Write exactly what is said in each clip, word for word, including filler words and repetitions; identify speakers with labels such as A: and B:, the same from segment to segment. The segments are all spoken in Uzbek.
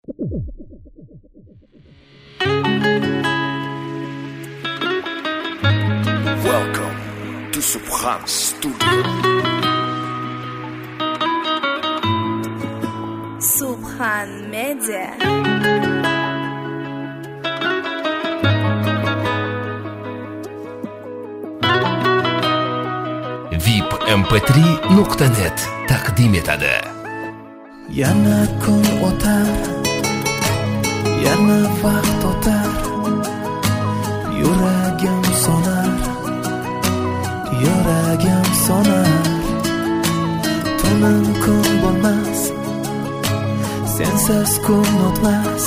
A: Welcome to Subhan Studio.
B: Subhan Media.
C: V I P M P три nuqta net taqdim etadi.
D: Yana kun o'tar, yana vaqt o'tar, yuragim sonar, yuragim sonar. Tunim kun bo'lmas, sensiz kun o'tmas,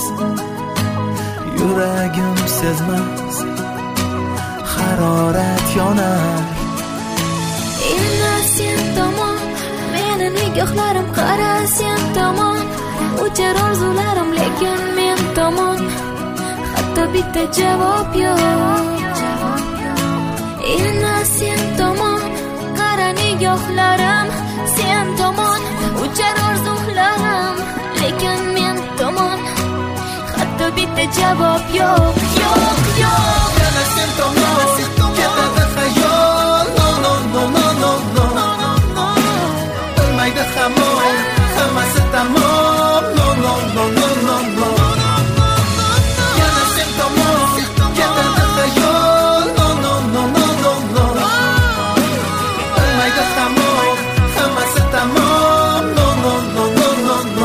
D: yuragim sezmas, harorat yonar.
E: Endi sen tomon, meni nigohlarim qara sen tomon, o'char orzularim lekin men tomon, hatto bitta javob yo'q. Endi sen tomon, qara nigohlarim sen tomon, o'char orzularim lekin men tomon, hatto bitta javob yo'q, yo'q, yo'q.
D: Yana sen tomon, ketadi xayol, no no no no no no. Bo'lmaydi hamon, hammasi tamom, no no no no no no. Yana sen tomon, ketadi xayol, no no no no no no. Bo'lmaydi hamon, hammasi tamom, no no no no no no.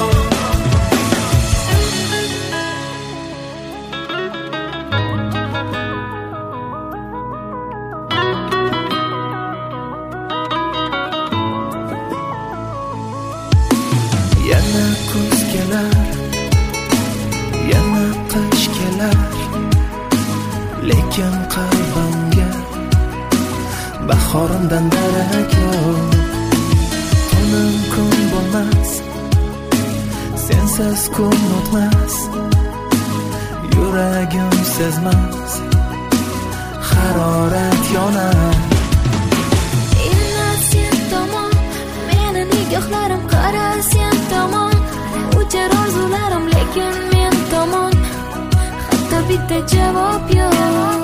D: Yana kuz kelar, yana qish kelar, lekin qalbimga bahorimdan darak yo'q. Tunim kun bo'lmas, sensiz kun o'tmas, yuragim sezmas, harorat yonar.
E: Endi sen tomon, meni nigohlarim qara sen tomon, o'char orzularim lekin men tomon, hatto bitta javob yo'q.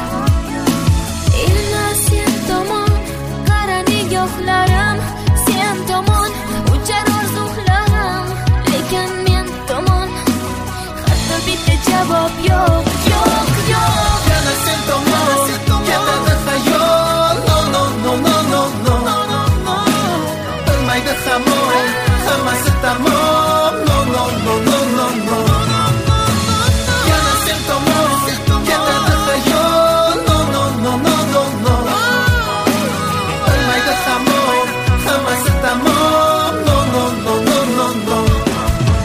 E: Endi sen tomon, qara nigohlarim sen tomon, o'char orzularim lekin men tomon, hatto bitta javob yo'q, yo'q, yo'q.
D: Yana sen tomon, ketadi xayol, no no no no no no. Bo'lmaydi hamon, hammasi tamom, no no no no no no. Yana sen tomon, ketadi xayol, no no no no no no. Bo'lmaydi hamon, hammasi tamom, no no no no no no.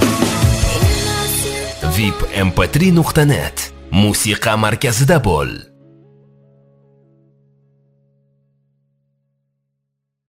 C: V I P M P три nuqta net musiqa markazida bo'l.